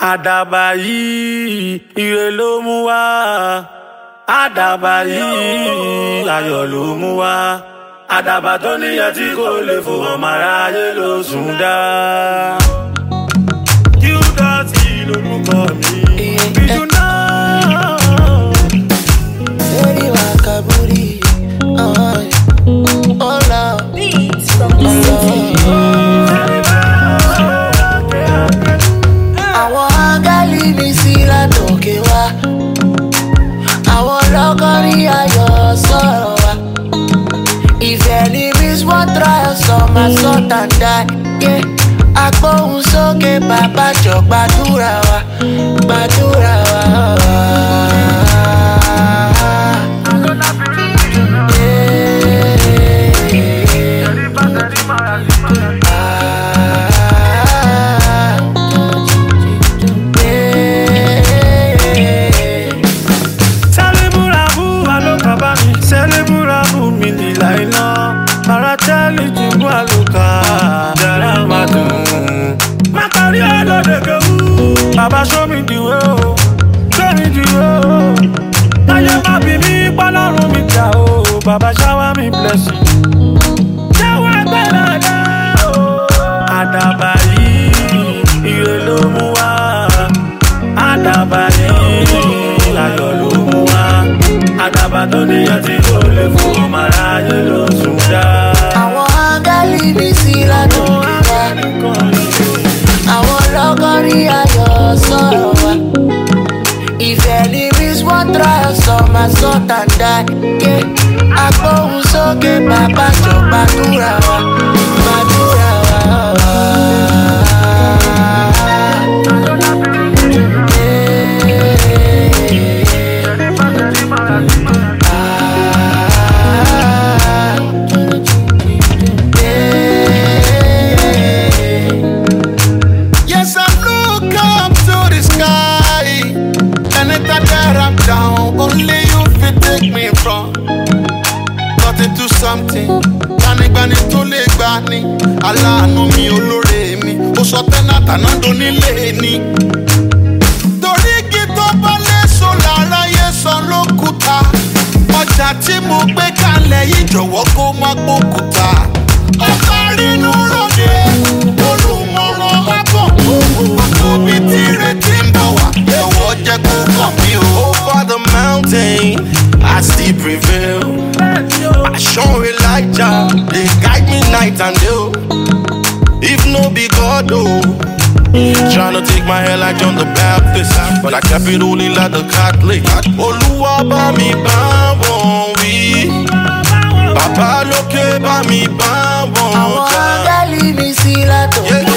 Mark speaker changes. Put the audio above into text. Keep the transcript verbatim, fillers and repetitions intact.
Speaker 1: Àdàbà yìí ire ló mú wá. Àdàbà yìí ayọ̀ ló mú wá. Àdàbà tó níyẹn tí kò lè fò ọmọ aráyé ló sùn dá. Qdotty lórúkọ mi. Bíjú náà.
Speaker 2: Lórí wa kaburi, ọ̀la
Speaker 3: Beats from the city.
Speaker 2: àwọn áńgẹ́lì mi sí látòkè wá. Àwọn lọ́gọ́rí ayọ̀ sọ̀rọ̀ wá. Ìfẹ́ ni miss one trial sọ máa sort and die. Agbóhùn sókè bàbá jọ gbàdúrà wa, gbàdúrà wa.
Speaker 1: Baba show me the way, oh, show me the way, oh. Now you ma be me, Ọlọ́run mi jà oh. Baba shower me blessing. Shower gbẹ́nàdá oh. Àdàbà yìí ire ló mú wá. Àdàbà yìí ayọ̀ ló mú wá. Àdàbà tó níyẹn tí kò lè fò ọmọ aráyé ló sùn dá.
Speaker 2: Àwọn áńgẹ́lì mi sí látòkè wá. Àwọn lọ́gọ́rí ayọ̀ sọ̀rọ̀ wá. Ìfẹ́ ni miss one trial sọ máa sort and die. Agbóhùn sókè bàbá jọ gbàdúrà wa, gbàdúrà wa.
Speaker 4: Only you fit take me from got into something. Gbanigbani tó lè gbani, aláàánú mi olóore mi. Ó sọ tẹ́nà tànádó nílé ni. Torí igi tó bá léso láráyé san lókùúta. Ọjà tí mo gbé kalẹ̀ yìí jọ̀wọ́ kó má gbókùúta. Ọ̀pá rínú ròde, olùmọ̀ràn àbọ̀. Àkóbí tí retí ń bọ̀ wá, ẹ̀wọ̀ jẹ́ kó kàn mí o. Over the mountain, I still prevail. I show Elijah, they guide me night and day. If no be God, oh, tryna take my hair like John the Baptist, but I kept it only like the Catholic. Olúwa bá mi bá wọn wí, bàbá lókè bá mi bá wọn jà.
Speaker 2: Àwọn áńgẹ́lì mi sí látòkè.